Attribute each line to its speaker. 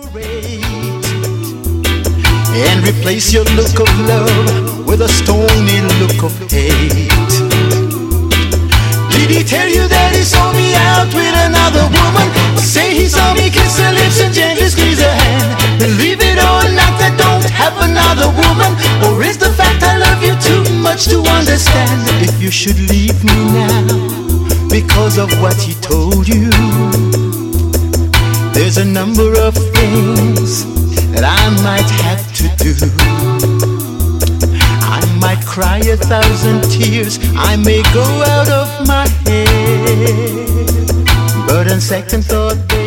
Speaker 1: and replace your look of love with a stony look of hate. Did he tell you that he saw me out with another woman? Say he saw me kiss her lips and gently squeeze her hand. Believe it or not, I don't have another woman. Or is the fact I love you too much to understand? If you should leave me now because of what he told you, there's a number of things that I might have to do. I might cry 1,000 tears, I may go out of my head, but on second thought